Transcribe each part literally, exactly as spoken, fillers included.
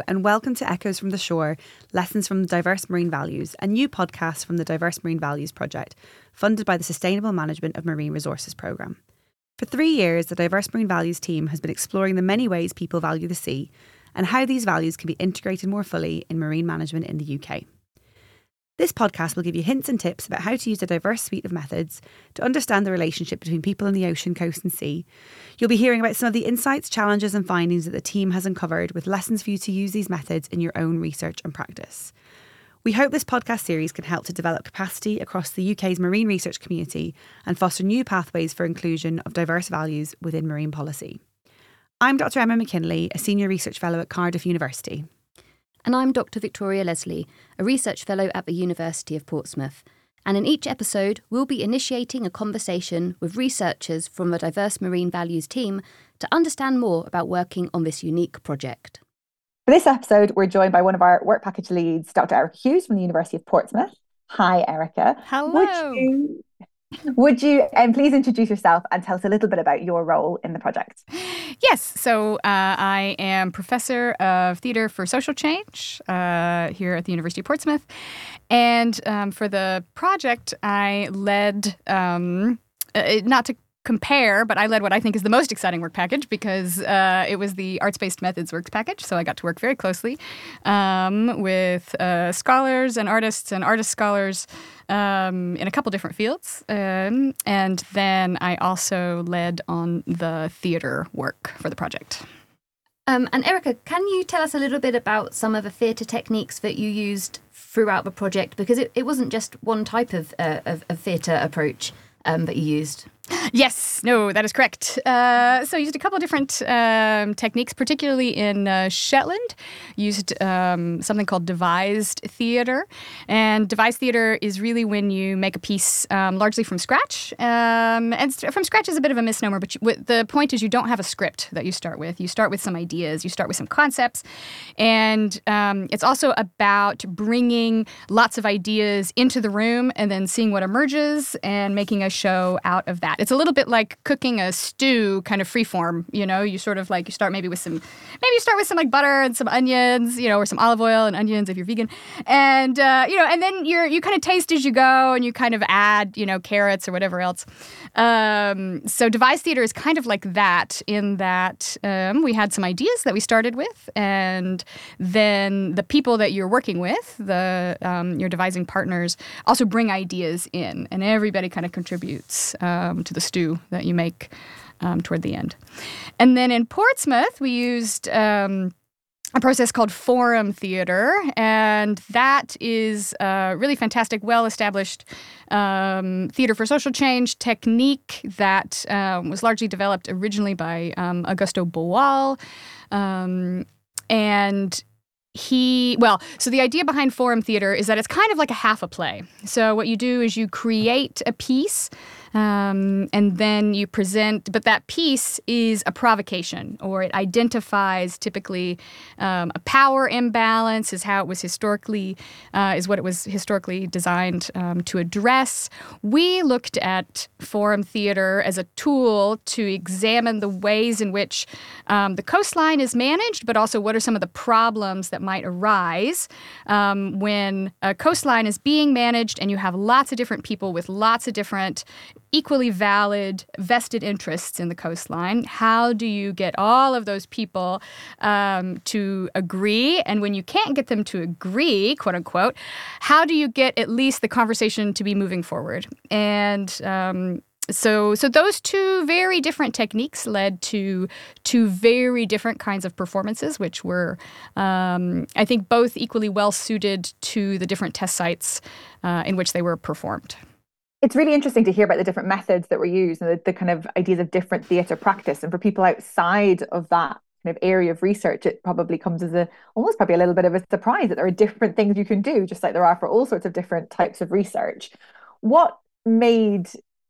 and welcome to Echoes from the Shore, Lessons from Diverse Marine Values, a new podcast from the Diverse Marine Values Project, funded by the Sustainable Management of Marine Resources programme. For three years, the Diverse Marine Values team has been exploring the many ways people value the sea and how these values can be integrated more fully in marine management in the U K. This podcast will give you hints and tips about how to use a diverse suite of methods to understand the relationship between people in the ocean, coast and sea. You'll be hearing about some of the insights, challenges and findings that the team has uncovered, with lessons for you to use these methods in your own research and practice. We hope this podcast series can help to develop capacity across the U K's marine research community and foster new pathways for inclusion of diverse values within marine policy. I'm Doctor Emma McKinley, a Senior Research Fellow at Cardiff University. And I'm Doctor Victoria Leslie, a Research Fellow at the University of Portsmouth. And in each episode, we'll be initiating a conversation with researchers from the Diverse Marine Values team to understand more about working on this unique project. For this episode, we're joined by one of our work package leads, Doctor Erica Hughes from the University of Portsmouth. Hi, Erica. Hello. Would you, would you um, please introduce yourself and tell us a little bit about your role in the project? Yes, so uh, I am Professor of Theatre for Social Change uh, here at the University of Portsmouth. And um, for the project, I led, um, uh, not to compare, but I led what I think is the most exciting work package because uh, it was the Arts-Based Methods works package. So I got to work very closely um, with uh, scholars and artists and artist scholars um, in a couple different fields. Um, and then I also led on the theatre work for the project. Um, and Erica, can you tell us a little bit about some of the theatre techniques that you used throughout the project? Because it, it wasn't just one type of, uh, of, of theatre approach um, that you used. Yes, no, that is correct. Uh, so I used a couple of different um, techniques, particularly in uh, Shetland. Used um, something called devised theatre. And devised theatre is really when you make a piece um, largely from scratch. Um, and from scratch is a bit of a misnomer, but you, w- the point is you don't have a script that you start with. You start with some ideas. You start with some concepts. And um, it's also about bringing lots of ideas into the room and then seeing what emerges and making a show out of that. It's a little bit like cooking a stew, kind of freeform, you know, you sort of like, you start maybe with some, maybe you start with some like butter and some onions, you know, or some olive oil and onions if you're vegan. And, uh, you know, and then you're, you kind of taste as you go and you kind of add, you know, carrots or whatever else. Um, so devised theatre is kind of like that in that um, we had some ideas that we started with, and then the people that you're working with, the um, your devising partners, also bring ideas in, and everybody kind of contributes um, to the stew that you make um, toward the end. And then in Portsmouth, we used um, a process called forum theatre, and that is a really fantastic, well-established um, theatre for social change technique that um, was largely developed originally by um, Augusto Boal. Um, and He, well, so the idea behind forum theatre is that it's kind of like a half a play. So what you do is you create a piece um, and then you present, but that piece is a provocation, or it identifies typically um, a power imbalance, is how it was historically, uh, is what it was historically designed um, to address. We looked at forum theatre as a tool to examine the ways in which um, the coastline is managed, but also what are some of the problems that might arise um, when a coastline is being managed and you have lots of different people with lots of different equally valid vested interests in the coastline. How do you get all of those people um, to agree? And when you can't get them to agree, quote unquote, how do you get at least the conversation to be moving forward? And um, So so those two very different techniques led to two very different kinds of performances, which were, um, I think, both equally well-suited to the different test sites uh, in which they were performed. It's really interesting to hear about the different methods that were used and the, the kind of ideas of different theatre practice. And for people outside of that kind of area of research, it probably comes as a almost probably a little bit of a surprise that there are different things you can do, just like there are for all sorts of different types of research. What made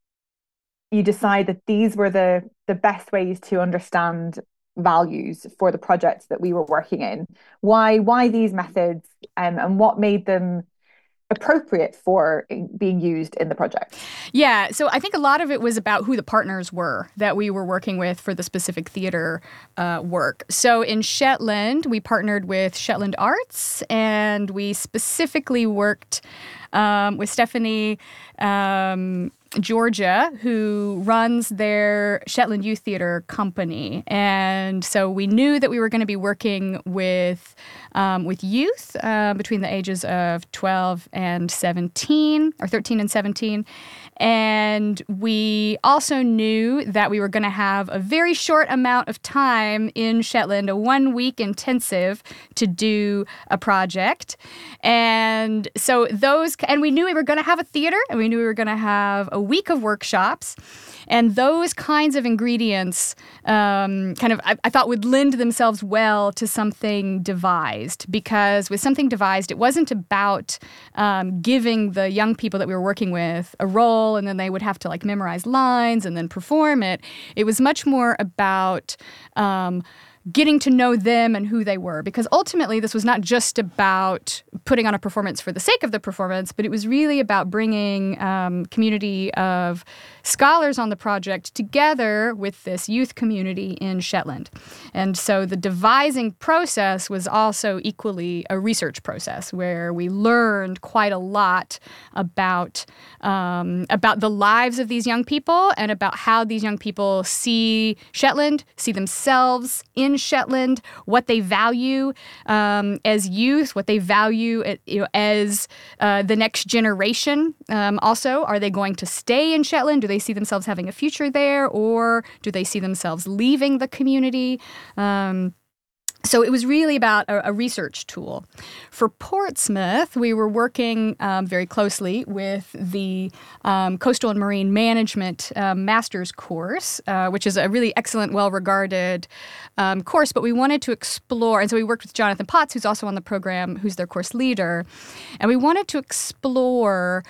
you decide that these were the the best ways to understand values for the projects that we were working in? Why why these methods, um, and what made them appropriate for being used in the project? Yeah, so I think a lot of it was about who the partners were that we were working with for the specific theater uh, work. So in Shetland, we partnered with Shetland Arts, and we specifically worked um, with Stephanie um, Georgia, who runs their Shetland Youth Theatre company. And so we knew that we were going to be working with um, with youth uh, between the ages of twelve and seventeen, or thirteen and seventeen. And we also knew that we were going to have a very short amount of time in Shetland, a one-week intensive to do a project. And so those, and we knew we were going to have a theater, and we knew we were going to have a week of workshops. And those kinds of ingredients um, kind of, I, I thought, would lend themselves well to something devised. Because with something devised, it wasn't about um, giving the young people that we were working with a role and then they would have to like memorize lines and then perform it. It was much more about um, getting to know them and who they were. Because ultimately, this was not just about putting on a performance for the sake of the performance, but it was really about bringing um, community of scholars on the project together with this youth community in Shetland. And so the devising process was also equally a research process where we learned quite a lot about, um, about the lives of these young people and about how these young people see Shetland, see themselves in Shetland, what they value um, as youth, what they value at, you know, as uh, the next generation. Um, also, are they going to stay in Shetland? Do they see themselves having a future there, or do they see themselves leaving the community? Um, So it was really about a, a research tool. For Portsmouth, we were working um, very closely with the um, Coastal and Marine Management um, Master's course, uh, which is a really excellent, well-regarded um, course. But we wanted to explore, and so we worked with Jonathan Potts, who's also on the program, who's their course leader, and we wanted to explore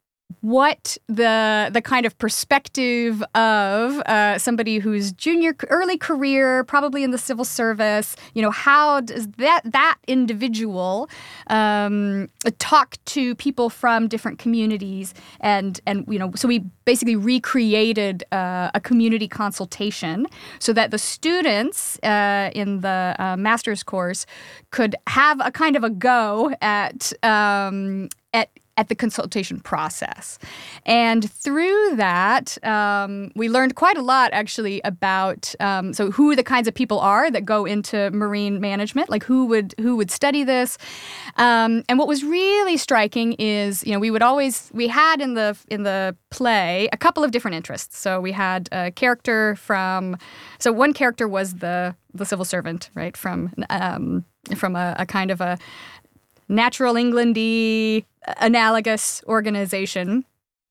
what the the kind of perspective of uh, somebody who's junior, early career, probably in the civil service, you know, how does that that individual um, talk to people from different communities, and and you know, so we basically recreated uh, a community consultation so that the students uh, in the uh, master's course could have a kind of a go at um, at. at the consultation process. And through that, um, we learned quite a lot, actually, about um, so who the kinds of people are that go into marine management, like who would who would study this. Um, and what was really striking is, you know, we would always, we had in the in the play a couple of different interests. So we had a character from, so one character was the the civil servant, right, from um, from a, a kind of a Natural England-y analogous organization.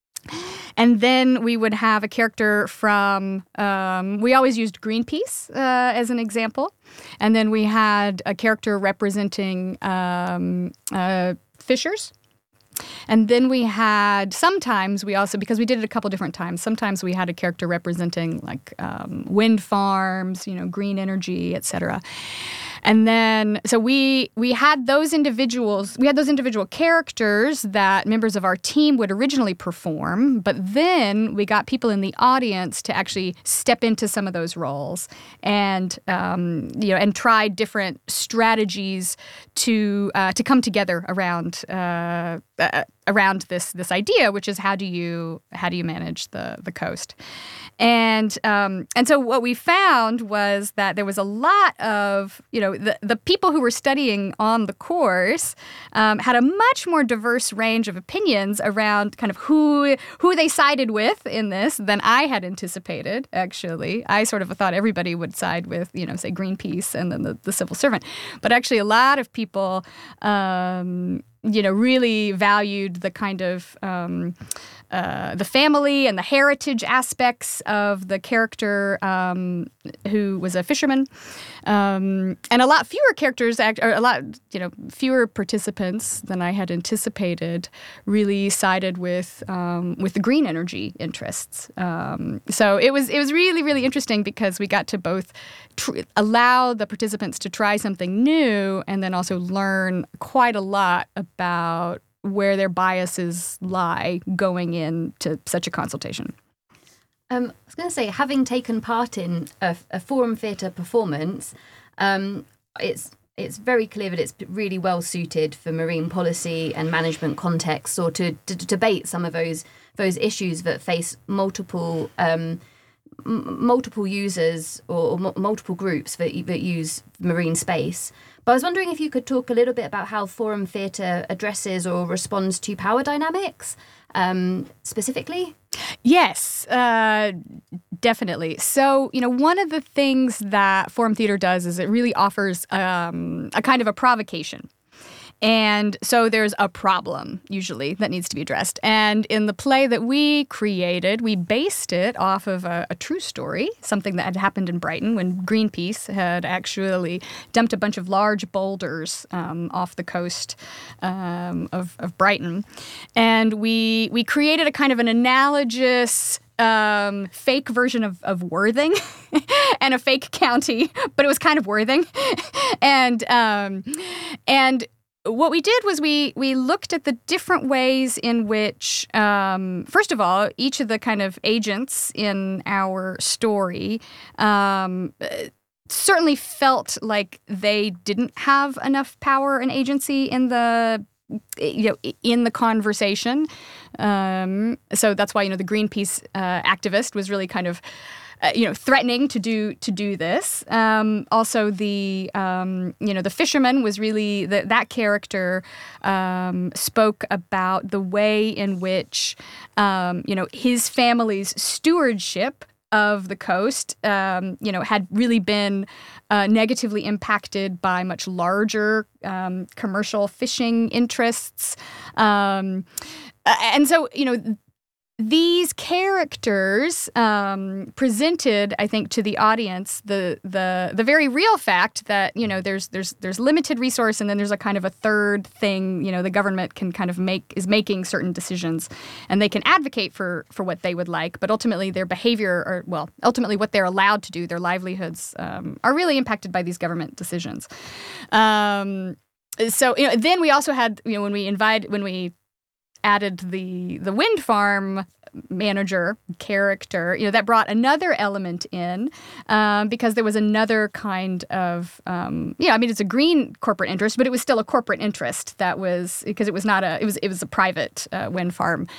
And then we would have a character from, um, we always used Greenpeace uh, as an example. And then we had a character representing um, uh, fishers. And then we had, sometimes we also, because we did it a couple different times, sometimes we had a character representing like um, wind farms, you know, green energy, et cetera. And then, so we we had those individuals, we had those individual characters that members of our team would originally perform, but then we got people in the audience to actually step into some of those roles and, um, you know, and try different strategies to uh, to come together around uh, uh, around this this idea, which is how do you how do you manage the the coast. And um, and so what we found was that there was a lot of, you know, the, the people who were studying on the course um, had a much more diverse range of opinions around kind of who who they sided with in this than I had anticipated, actually. I sort of thought everybody would side with, you know, say Greenpeace and then the, the civil servant. But actually a lot of people, um, you know, really valued the kind of um, uh, the family and the heritage aspects of the character um, who was a fisherman, um, and a lot fewer characters, act, or a lot, you know, fewer participants than I had anticipated, really sided with um, with the green energy interests. Um, so it was it was really really interesting because we got to both tr- allow the participants to try something new and then also learn quite a lot about where their biases lie going into such a consultation. Um, I was going to say, having taken part in a, a forum theatre performance, um, it's it's very clear that it's really well suited for marine policy and management contexts, or to, to, to debate some of those those issues that face multiple um, m- multiple users or, or m- multiple groups that that use marine space. But I was wondering if you could talk a little bit about how forum theatre addresses or responds to power dynamics um, specifically. Yes, uh, definitely. So, you know, one of the things that forum theater does is it really offers um, a kind of a provocation. And so there's a problem, usually, that needs to be addressed. And in the play that we created, we based it off of a, a true story, something that had happened in Brighton when Greenpeace had actually dumped a bunch of large boulders um, off the coast um, of, of Brighton. And we we created a kind of an analogous Um, fake version of, of Worthing and a fake county, but it was kind of Worthing. and um, and what we did was we we looked at the different ways in which, um, first of all, each of the kind of agents in our story um, certainly felt like they didn't have enough power and agency in the you know, in the conversation. Um, so that's why, you know, the Greenpeace uh, activist was really kind of, uh, you know, threatening to do to do this. Um, also, the um, you know the fisherman was really the, that character um, spoke about the way in which um, you know his family's stewardship of the coast, um, you know, had really been uh, negatively impacted by much larger um, commercial fishing interests. Um, and so, you know, these characters um, presented, I think, to the audience the the the very real fact that, you know, there's there's there's limited resource, and then there's a kind of a third thing. You know, the government can kind of make is making certain decisions, and they can advocate for for what they would like, but ultimately their behavior, or well, ultimately what they're allowed to do, their livelihoods um, are really impacted by these government decisions. Um, so you know, then we also had, you know, when we invite when we added the the wind farm manager character, you know, that brought another element in um, because there was another kind of, um, yeah, I mean, it's a green corporate interest, but it was still a corporate interest that was, because it was not a, it was it was a private uh, wind farm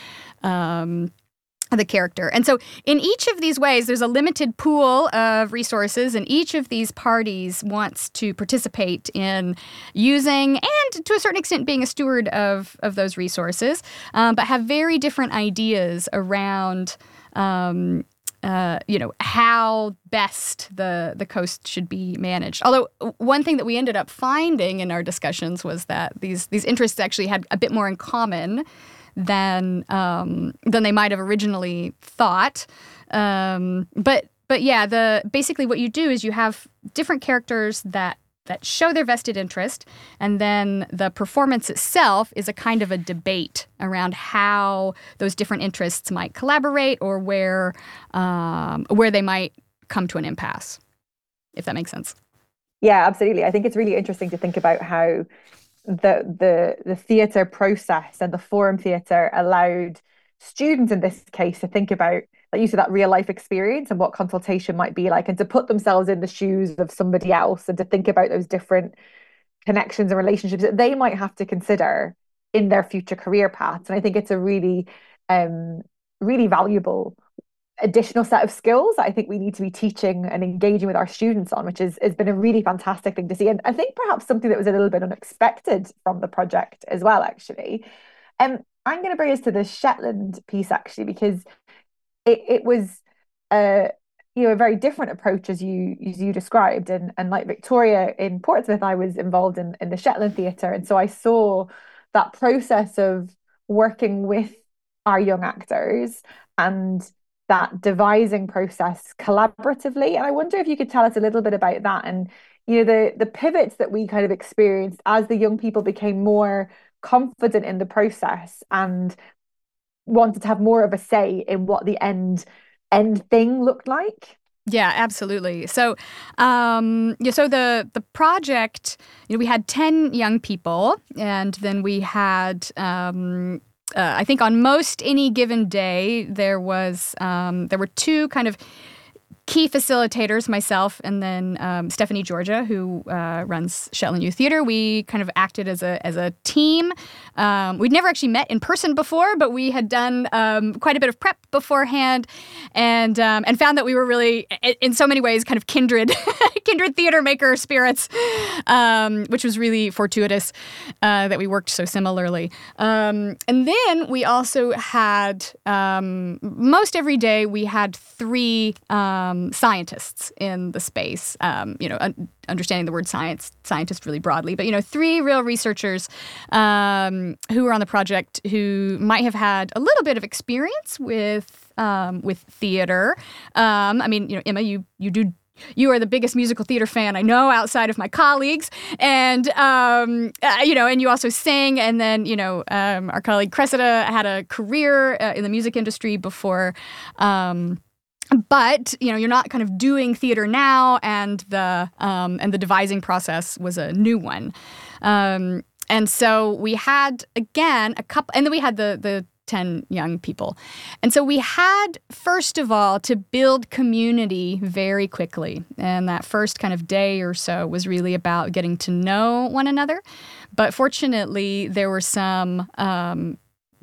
um the character. And so in each of these ways, there's a limited pool of resources, and each of these parties wants to participate in using and to a certain extent being a steward of, of those resources, um, but have very different ideas around um, uh, you know, how best the, the coast should be managed. Although one thing that we ended up finding in our discussions was that these these interests actually had a bit more in common than um, than they might have originally thought. Um, but but yeah, the basically what you do is you have different characters that that show their vested interest, and then the performance itself is a kind of a debate around how those different interests might collaborate, or where um, where they might come to an impasse, if that makes sense. Yeah, absolutely. I think it's really interesting to think about how the the the theatre process and the forum theatre allowed students in this case to think about, like you said, that real life experience and what consultation might be like, and to put themselves in the shoes of somebody else, and to think about those different connections and relationships that they might have to consider in their future career paths. And I think it's a really um really valuable additional set of skills that I think we need to be teaching and engaging with our students on, which is has been a really fantastic thing to see. And I think perhaps something that was a little bit unexpected from the project as well, actually. Um, I'm going to bring us to the Shetland piece, actually, because it, it was a, you know, a very different approach as you as you described. And, and like Victoria in Portsmouth, I was involved in, in the Shetland Theatre. And so I saw that process of working with our young actors and that devising process collaboratively. And I wonder if you could tell us a little bit about that, and, you know, the the pivots that we kind of experienced as the young people became more confident in the process and wanted to have more of a say in what the end end thing looked like. Yeah, absolutely. So, um, yeah, so the the project, you know, we had ten young people, and then we had, um, uh, I think, on most any given day, there was um, there were two kind of key facilitators, myself and then um, Stephanie Georgia, who uh, runs Shetland Youth Theatre. We kind of acted as a as a team. Um, we'd never actually met in person before, but we had done um, quite a bit of prep beforehand, and um, and found that we were really, in so many ways, kind of kindred kindred theater maker spirits, um, which was really fortuitous uh, that we worked so similarly. Um, and then we also had um, most every day we had three. Um, scientists in the space, um, you know, un- understanding the word science, scientist really broadly, but, you know, three real researchers um, who were on the project who might have had a little bit of experience with um, with theater. Um, I mean, you know, Emma, you you do You are the biggest musical theater fan I know outside of my colleagues. And, um, uh, you know, and you also sing. And then, you know, um, our colleague Cressida had a career uh, in the music industry before. Um, but, you know, you're not kind of doing theater now. And the um, and the devising process was a new one. Um, and so we had, again, a couple, and then we had the the ten young people. And so we had, first of all, to build community very quickly. And that first kind of day or so was really about getting to know one another. But fortunately, there were some um,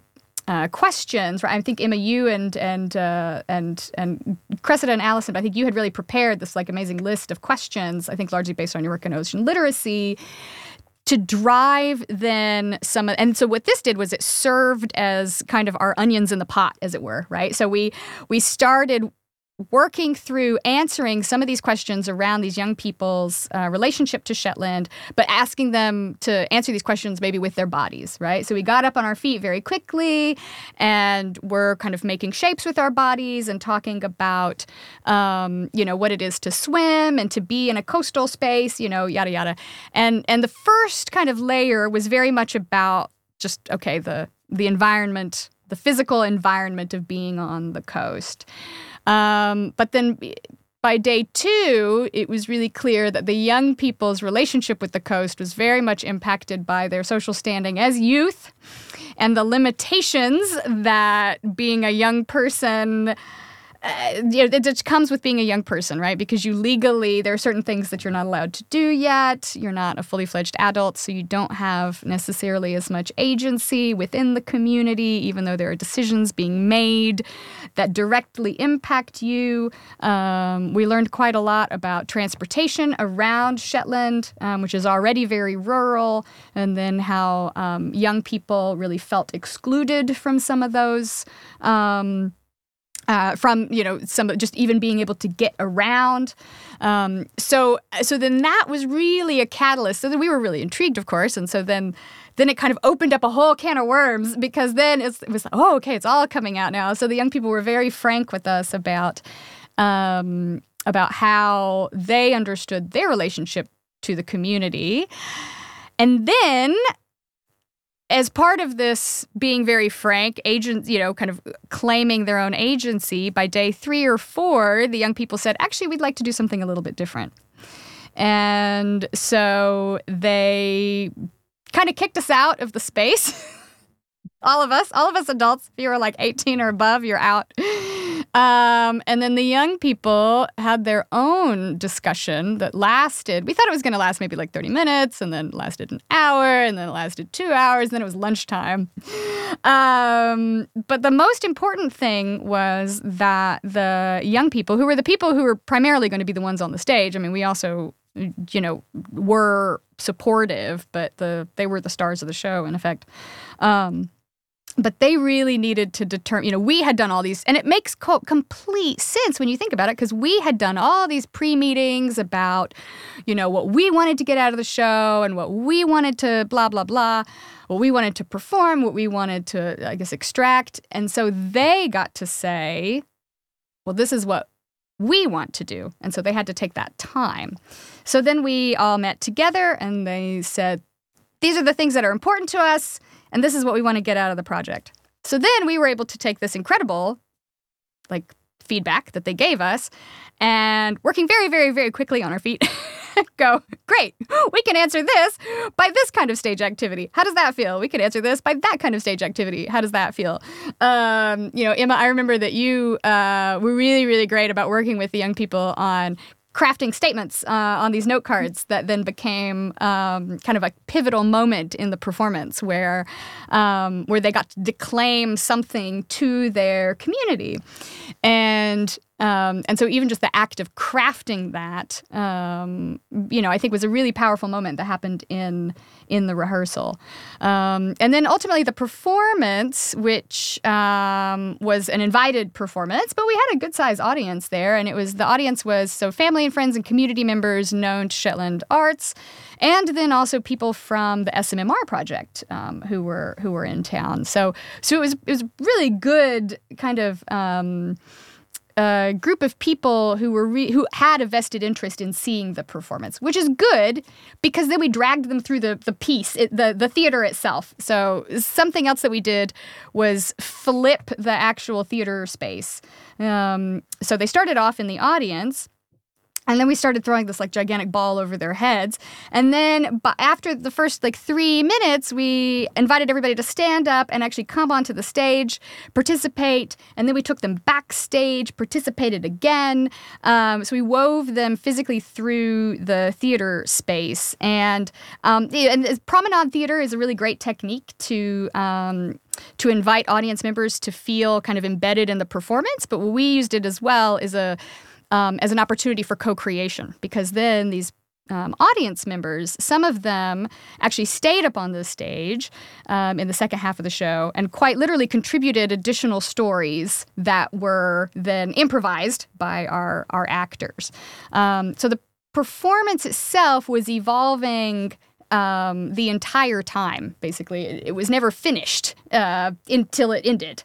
uh, questions, right? I think, Emma, you and and uh, and and Cressida and Allison, I think you had really prepared this like amazing list of questions, I think largely based on your work in ocean literacy, to drive then some, and so what this did was it served as kind of our onions in the pot, as it were, right? So we we started working through answering some of these questions around these young people's uh, relationship to Shetland, but asking them to answer these questions maybe with their bodies, right? So we got up on our feet very quickly, and we're kind of making shapes with our bodies and talking about, um, you know, what it is to swim and to be in a coastal space, you know, yada, yada. And and the first kind of layer was very much about just, okay, the the environment, the physical environment of being on the coast. Um, but then by day two, it was really clear that the young people's relationship with the coast was very much impacted by their social standing as youth and the limitations that being a young person, uh, you know, it just comes with being a young person, right? Because you legally, there are certain things that you're not allowed to do yet. You're not a fully fledged adult, so you don't have necessarily as much agency within the community, even though there are decisions being made that directly impact you. Um, we learned quite a lot about transportation around Shetland, um, which is already very rural, and then how um, young people really felt excluded from some of those um Uh, from, you know, some just even being able to get around. Um, so so then that was really a catalyst. So then we were really intrigued, of course. And so then then it kind of opened up a whole can of worms, because then it's, it was like, oh, okay, it's all coming out now. So the young people were very frank with us about um, about how they understood their relationship to the community. And then, as part of this being very frank, agents, you know, kind of claiming their own agency, by day three or four, the young people said, actually, we'd like to do something a little bit different. And so they kind of kicked us out of the space. all of us, all of us adults, if you were like eighteen or above, you're out. Um, and then the young people had their own discussion that lasted. We thought it was going to last maybe like thirty minutes, and then lasted an hour, and then it lasted two hours, and then it was lunchtime. Um, but the most important thing was that the young people, who were the people who were primarily going to be the ones on the stage, I mean, we also, you know, were supportive, but the they were the stars of the show, in effect. Um, But they really needed to determine, you know, we had done all these, and it makes co- complete sense when you think about it, because we had done all these pre-meetings about, you know, what we wanted to get out of the show and what we wanted to blah, blah, blah, what we wanted to perform, what we wanted to, I guess, extract. And so they got to say, well, this is what we want to do. And so they had to take that time. So then we all met together, and they said, these are the things that are important to us, and this is what we want to get out of the project. So then we were able to take this incredible, like, feedback that they gave us, and working very, very, very quickly on our feet, go, great, we can answer this by this kind of stage activity. How does that feel? We can answer this by that kind of stage activity. How does that feel? Um, you know, Emma, I remember that you uh, were really, really great about working with the young people on crafting statements uh, on these note cards that then became um, kind of a pivotal moment in the performance where um, where they got to declaim something to their community. And Um, and so even just the act of crafting that, um, you know, I think was a really powerful moment that happened in in the rehearsal. Um, and then ultimately the performance, which um, was an invited performance, but we had a good-sized audience there. And it was, the audience was so family and friends and community members known to Shetland Arts, and then also people from the S M M R project um, who were who were in town. So so it was it was really good kind of Um, a group of people who were re- who had a vested interest in seeing the performance, which is good because then we dragged them through the the piece, it, the the theater itself. So something else that we did was flip the actual theater space. Um, so they started off in the audience. And then we started throwing this like gigantic ball over their heads. And then but after the first like three minutes, we invited everybody to stand up and actually come onto the stage, participate. And then we took them backstage, participated again. Um, so we wove them physically through the theater space. And, um, and promenade theater is a really great technique to um, to invite audience members to feel kind of embedded in the performance. But we used it as well as a Um, as an opportunity for co-creation, because then these um, audience members, some of them actually stayed up on the stage um, in the second half of the show and quite literally contributed additional stories that were then improvised by our, our actors. Um, so the performance itself was evolving um, the entire time, basically. It, it was never finished uh, until it ended.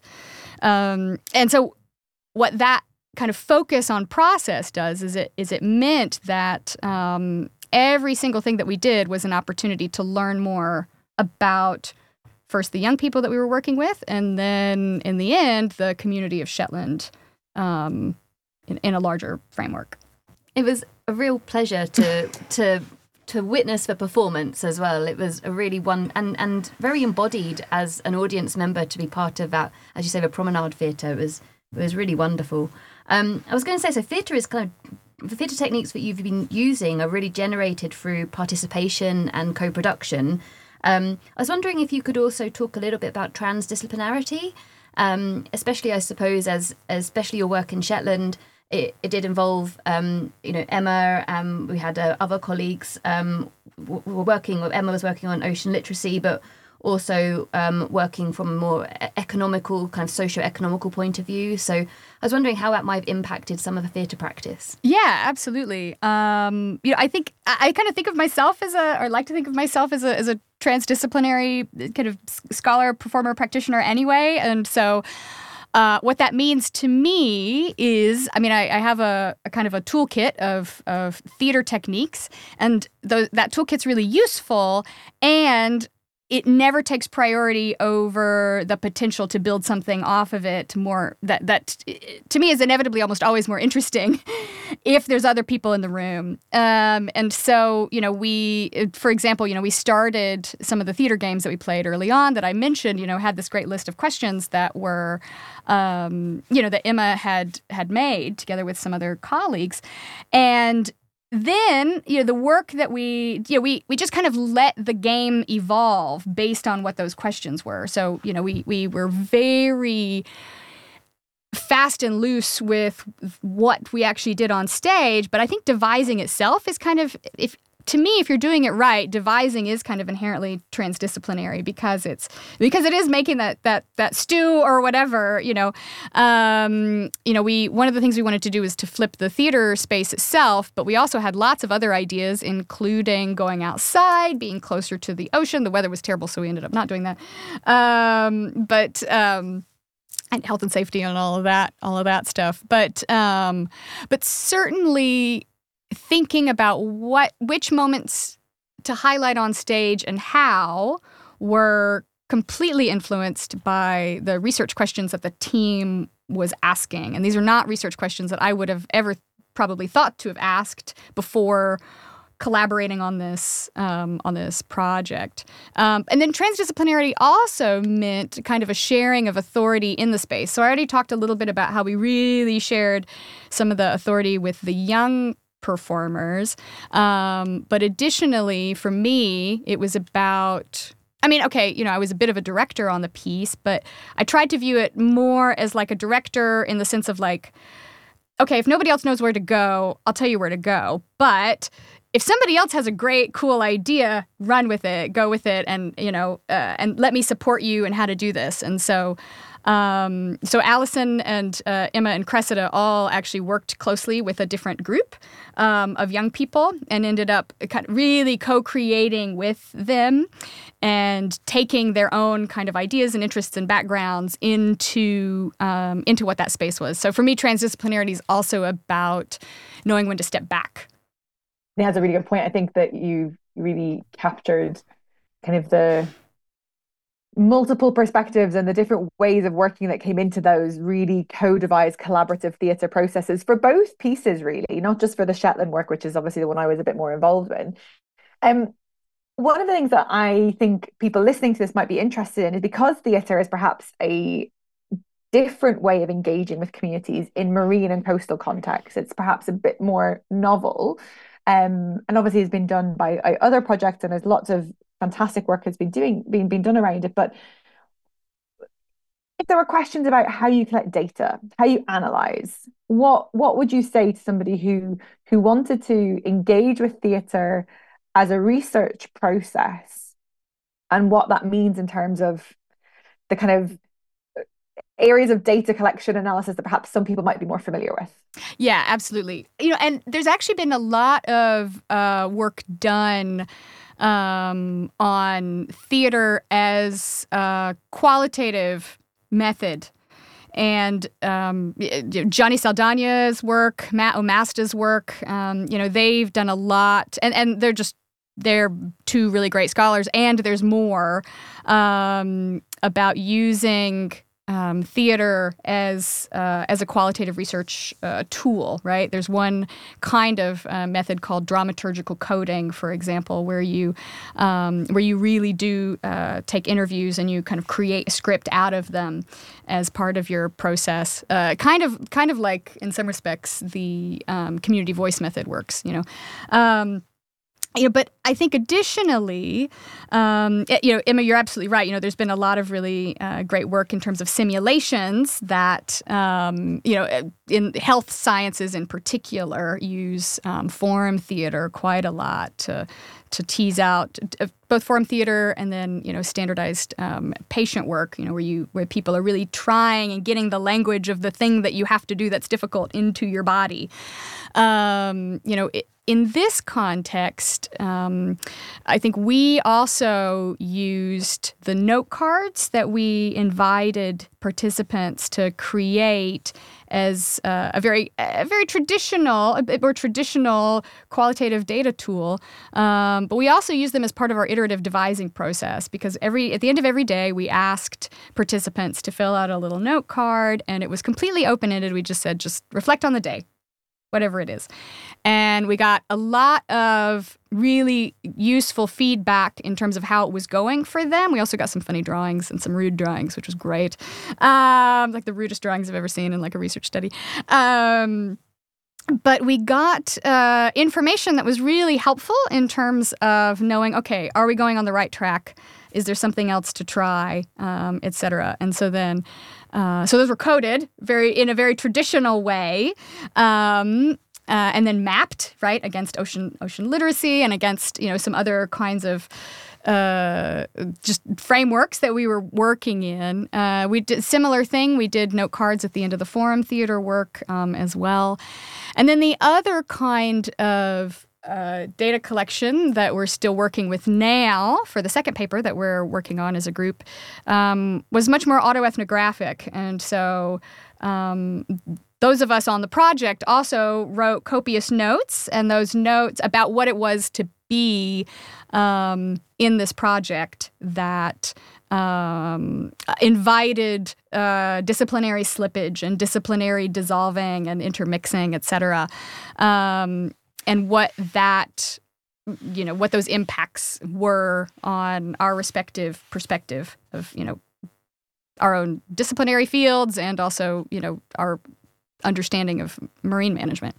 Um, and so what that kind of focus on process does is it is it meant that um, every single thing that we did was an opportunity to learn more about first the young people that we were working with, and then in the end the community of Shetland um, in, in a larger framework. It was a real pleasure to to to witness the performance as well. It was a really one and and very embodied as an audience member to be part of that, as you say, the promenade theatre. It was it was really wonderful. Um, I was going to say, so theatre is kind of, the theatre techniques that you've been using are really generated through participation and co-production. Um, I was wondering if you could also talk a little bit about transdisciplinarity, um, especially, I suppose, as especially your work in Shetland. It, it did involve, um, you know, Emma. Um, we had uh, other colleagues um, w- were working. Emma was working on ocean literacy, but also um, working from a more economical, kind of socio-economical point of view. So I was wondering how that might have impacted some of the theatre practice. Yeah, absolutely. Um, you know, I think I, I kind of think of myself as a, or like to think of myself as a as a transdisciplinary kind of scholar, performer, practitioner anyway. And so uh, what that means to me is, I mean, I, I have a, a kind of a toolkit of, of theatre techniques, and th- that toolkit's really useful, and it never takes priority over the potential to build something off of it more that that to me is inevitably almost always more interesting if there's other people in the room. Um, and so, you know, we, for example, you know, we started some of the theater games that we played early on that I mentioned, you know, had this great list of questions that were, um, you know, that Emma had had made together with some other colleagues. And then, you know, the work that we, you know, we, we just kind of let the game evolve based on what those questions were. So, you know, we, we were very fast and loose with what we actually did on stage. But I think devising itself is kind of, if to me, if you're doing it right, devising is kind of inherently transdisciplinary because it's because it is making that that that stew or whatever. You know, um, you know, we one of the things we wanted to do was to flip the theater space itself, but we also had lots of other ideas, including going outside, being closer to the ocean. The weather was terrible, so we ended up not doing that. Um, but um, and health and safety and all of that, all of that stuff. But um, but certainly thinking about what which moments to highlight on stage and how were completely influenced by the research questions that the team was asking. And these are not research questions that I would have ever probably thought to have asked before collaborating on this um, on this project. Um, and then transdisciplinarity also meant kind of a sharing of authority in the space. So I already talked a little bit about how we really shared some of the authority with the young performers. Um, but additionally, for me, it was about... I mean, okay, you know, I was a bit of a director on the piece, but I tried to view it more as like a director in the sense of like, okay, if nobody else knows where to go, I'll tell you where to go. But if somebody else has a great, cool idea, run with it, go with it, and, you know, uh, and let me support you in how to do this. And so, um, so Allison and uh, Emma and Cressida all actually worked closely with a different group um, of young people and ended up kind of really co-creating with them and taking their own kind of ideas and interests and backgrounds into um, into what that space was. So for me, transdisciplinarity is also about knowing when to step back. Yeah, that's a really good point. I think that you really captured kind of the multiple perspectives and the different ways of working that came into those really co-devised collaborative theatre processes for both pieces, really, not just for the Shetland work, which is obviously the one I was a bit more involved in. Um, one of the things that I think people listening to this might be interested in is because theatre is perhaps a different way of engaging with communities in marine and coastal contexts. It's perhaps a bit more novel. Um, and obviously it's been done by, by other projects, and there's lots of fantastic work that's been doing being being done around it. But if there were questions about how you collect data, how you analyze, what what would you say to somebody who who wanted to engage with theatre as a research process, and what that means in terms of the kind of areas of data collection analysis that perhaps some people might be more familiar with? Yeah, absolutely. You know, and there's actually been a lot of uh, work done um, on theater as a qualitative method. And um, Johnny Saldana's work, Matt O'Masta's work, um, you know, they've done a lot, and, and they're just, they're two really great scholars, and there's more um, about using Um, theater as uh, as a qualitative research uh, tool, right? There's one kind of uh, method called dramaturgical coding, for example, where you um, where you really do uh, take interviews and you kind of create a script out of them as part of your process. Uh, kind of kind of like, in some respects, the um, community voice method works, you know. Um, You know, but I think additionally, um, you know, Emma, you're absolutely right. You know, there's been a lot of really uh, great work in terms of simulations that, um, you know, in health sciences in particular, use um, forum theater quite a lot to to tease out uh, both forum theater and then, you know, standardized um, patient work, you know, where you where people are really trying and getting the language of the thing that you have to do that's difficult into your body. Um, you know, it, in this context, um, I think we also used the note cards that we invited participants to create as uh, a very, a very traditional, a bit more traditional qualitative data tool. Um, but we also use them as part of our iterative devising process, because every at the end of every day, we asked participants to fill out a little note card, and it was completely open-ended. We just said, just reflect on the day, whatever it is. And we got a lot of really useful feedback in terms of how it was going for them. We also got some funny drawings and some rude drawings, which was great. Um, like the rudest drawings I've ever seen in like a research study. Um, but we got uh, information that was really helpful in terms of knowing, okay, are we going on the right track? Is there something else to try, um, et cetera? And so then, uh, so those were coded very in a very traditional way, um, uh, and then mapped right against ocean ocean literacy and against, you know, some other kinds of uh, just frameworks that we were working in. Uh, we did a similar thing. We did note cards at the end of the forum theater work um, as well, and then the other kind of Uh, data collection that we're still working with now for the second paper that we're working on as a group um, was much more autoethnographic. And so um, those of us on the project also wrote copious notes, and those notes about what it was to be um, in this project that um, invited uh, disciplinary slippage and disciplinary dissolving and intermixing, et cetera, um, and what that, you know, what those impacts were on our respective perspective of, you know, our own disciplinary fields and also, you know, our understanding of marine management.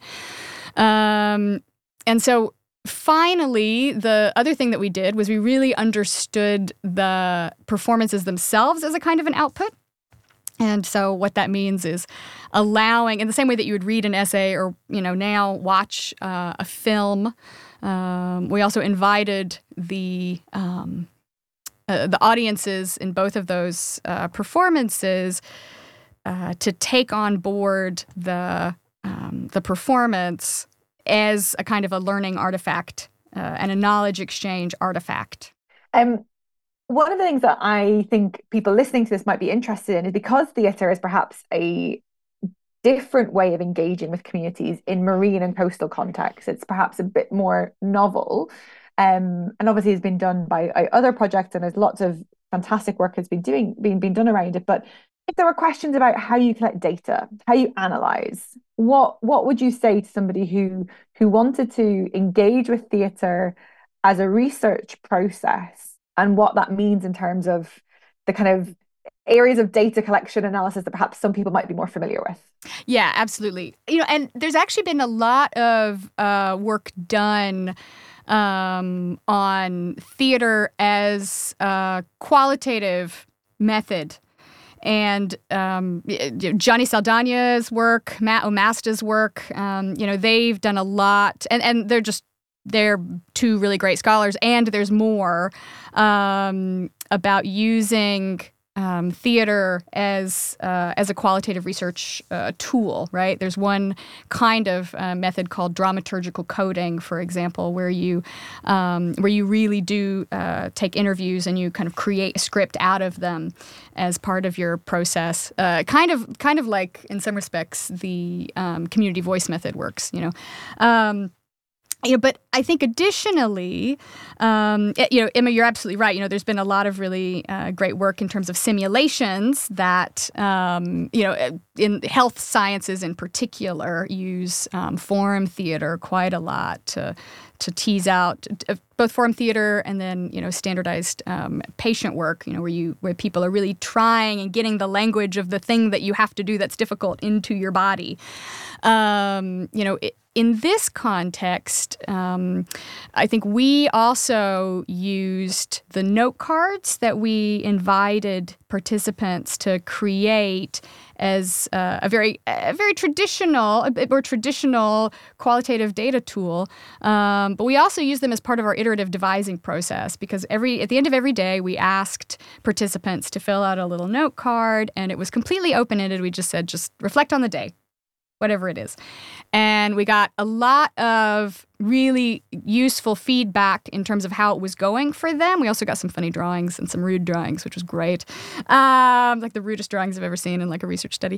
Um, and so finally, the other thing that we did was we really understood the performances themselves as a kind of an output. And so what that means is allowing, in the same way that you would read an essay or, you know, now watch uh, a film, um, we also invited the um, uh, the audiences in both of those uh, performances uh, to take on board the um, the performance as a kind of a learning artifact uh, and a knowledge exchange artifact. Um, one of the things that I think people listening to this might be interested in is because theatre is perhaps a different way of engaging with communities in marine and coastal contexts. It's perhaps a bit more novel. Um, and obviously has been done by, by other projects, and there's lots of fantastic work has been doing being being done around it. But if there were questions about how you collect data, how you analyze, what what would you say to somebody who who wanted to engage with theatre as a research process, and what that means in terms of the kind of areas of data collection analysis that perhaps some people might be more familiar with? Yeah, absolutely. You know, and there's actually been a lot of uh, work done um, on theater as a qualitative method. And um, Johnny Saldana's work, Matt Omasta's work, um, you know, they've done a lot, and, and they're just, they're two really great scholars, and there's more um, about using um, theater as uh, as a qualitative research uh, tool, right? There's one kind of uh, method called dramaturgical coding, for example, where you um, where you really do uh, take interviews and you kind of create a script out of them as part of your process. Uh, kind of kind of like, in some respects, the um, community voice method works, you know. Um, You know, but I think additionally, um, you know, Emma, you're absolutely right. You know, there's been a lot of really uh, great work in terms of simulations that, um, you know, in health sciences in particular, use um, form theater quite a lot to to tease out uh, both form theater and then, you know, standardized um, patient work, you know, where you where people are really trying and getting the language of the thing that you have to do that's difficult into your body. Um, you know, it, in this context, um, I think we also used the note cards that we invited participants to create as uh, a very, a very traditional, a bit more traditional qualitative data tool. Um, but we also used them as part of our iterative devising process, because every at the end of every day, we asked participants to fill out a little note card, and it was completely open-ended. We just said, just reflect on the day, whatever it is. And we got a lot of really useful feedback in terms of how it was going for them. We also got some funny drawings and some rude drawings, which was great. Um, like the rudest drawings I've ever seen in like a research study.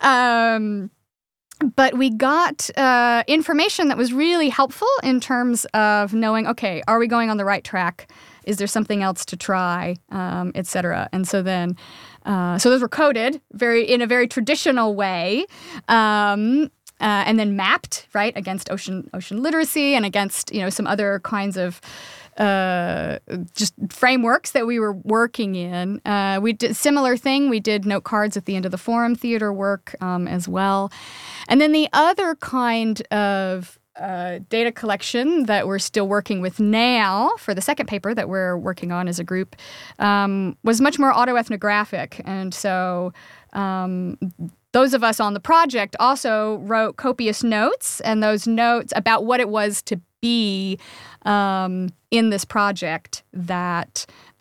Um, but we got uh, information that was really helpful in terms of knowing, okay, are we going on the right track? Is there something else to try, um, et cetera? And so then, uh, so those were coded very in a very traditional way, um, uh, and then mapped, right, against ocean ocean literacy and against, you know, some other kinds of uh, just frameworks that we were working in. Uh, we did a similar thing. We did note cards at the end of the forum theater work um, as well. And then the other kind of Uh, data collection that we're still working with now for the second paper that we're working on as a group um, was much more autoethnographic. And so um, those of us on the project also wrote copious notes, and those notes about what it was to be um, in this project that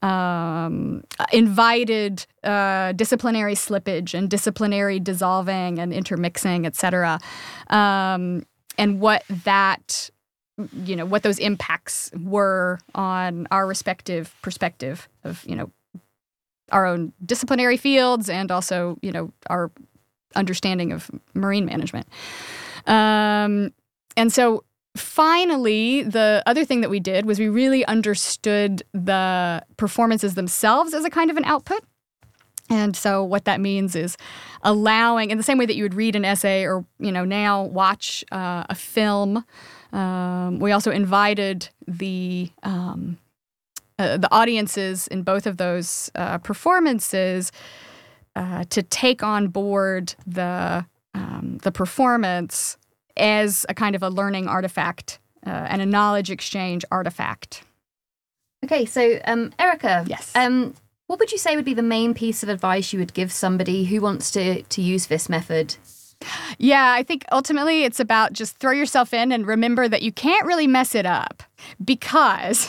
um, invited uh, disciplinary slippage and disciplinary dissolving and intermixing, et cetera. Um, and what that, you know, what those impacts were on our respective perspective of, you know, our own disciplinary fields and also, you know, our understanding of marine management. Um, and so finally, the other thing that we did was we really understood the performances themselves as a kind of an output. And so what that means is allowing, in the same way that you would read an essay or, you know, now watch uh, a film, um, we also invited the um, uh, the audiences in both of those uh, performances uh, to take on board the um, the performance as a kind of a learning artifact uh, and a knowledge exchange artifact. Okay, so um, Erica, yes. Um, what would you say would be the main piece of advice you would give somebody who wants to, to use this method? Yeah, I think ultimately it's about just throw yourself in and remember that you can't really mess it up because,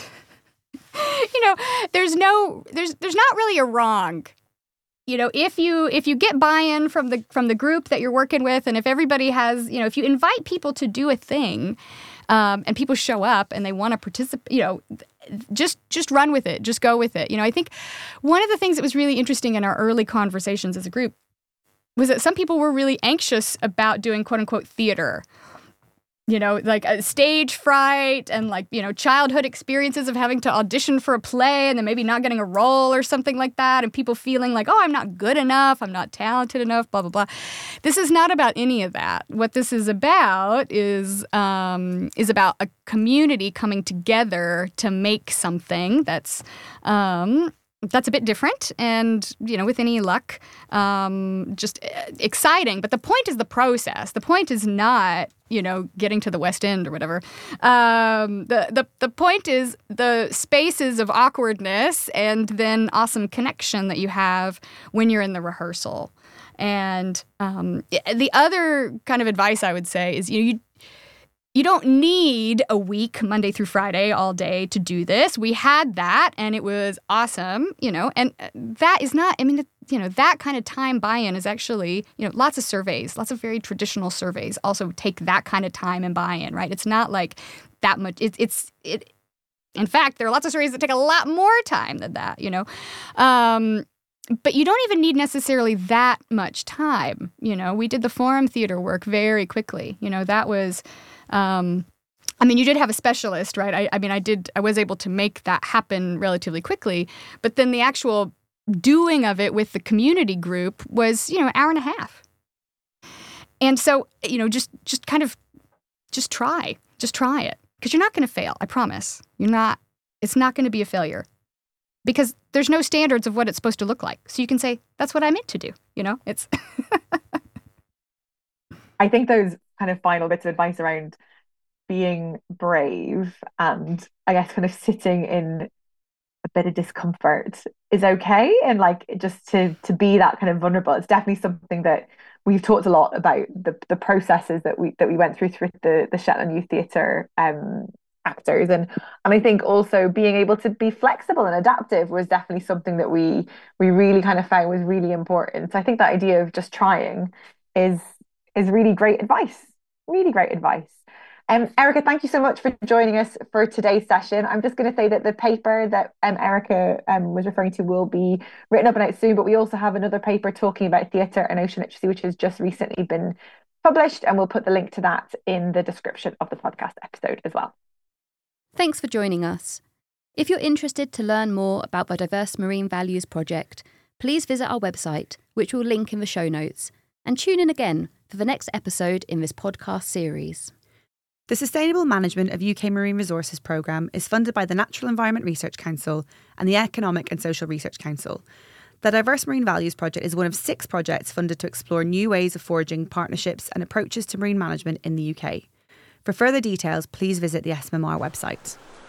you know, there's no, there's there's not really a wrong. You know, if you if you get buy-in from the from the group that you're working with, and if everybody has, you know, if you invite people to do a thing, um, and people show up and they want to participate, you know, just just run with it, just go with it. You know, I think one of the things that was really interesting in our early conversations as a group was that some people were really anxious about doing quote unquote theater. You know, like a stage fright and like, you know, childhood experiences of having to audition for a play and then maybe not getting a role or something like that. And people feeling like, oh, I'm not good enough. I'm not talented enough, blah, blah, blah. This is not about any of that. What this is about is um, is about a community coming together to make something that's um, that's a bit different and, you know, with any luck, um, just exciting. But the point is the process. The point is not, you know, getting to the West End or whatever. Um, the, the, the point is the spaces of awkwardness and then awesome connection that you have when you're in the rehearsal. And um, the other kind of advice I would say is, you know, you You don't need a week, Monday through Friday, all day to do this. We had that, and it was awesome, you know, and that is not, I mean, you know, that kind of time buy-in is actually, you know, lots of surveys, lots of very traditional surveys also take that kind of time and buy-in, right? It's not like that much, it's, it's, it, in fact, there are lots of surveys that take a lot more time than that, you know. Um, But you don't even need necessarily that much time, you know. We did the forum theater work very quickly, you know, that was... Um, I mean, you did have a specialist, right? I, I mean, I did, I was able to make that happen relatively quickly, but then the actual doing of it with the community group was, you know, an hour and a half. And so, you know, just, just kind of, just try, just try it, because you're not going to fail. I promise. You're not, it's not going to be a failure because there's no standards of what it's supposed to look like. So you can say, that's what I meant to do. You know, it's. I think those kind of final bits of advice around being brave and I guess kind of sitting in a bit of discomfort is okay, and like just to to be that kind of vulnerable. It's definitely something that we've talked a lot about, the the processes that we that we went through through the the Shetland Youth Theatre um actors, and and I think also being able to be flexible and adaptive was definitely something that we we really kind of found was really important. So I think that idea of just trying is is really great advice. Really great advice. Um, Erica, thank you so much for joining us for today's session. I'm just going to say that the paper that um, Erica um, was referring to will be written up and out soon, but we also have another paper talking about theatre and ocean literacy, which has just recently been published, and we'll put the link to that in the description of the podcast episode as well. Thanks for joining us. If you're interested to learn more about the Diverse Marine Values Project, please visit our website, which we'll link in the show notes, and tune in again for the next episode in this podcast series. The Sustainable Management of U K Marine Resources programme is funded by the Natural Environment Research Council and the Economic and Social Research Council. The Diverse Marine Values Project is one of six projects funded to explore new ways of forging partnerships and approaches to marine management in the U K. For further details, please visit the S M M R website.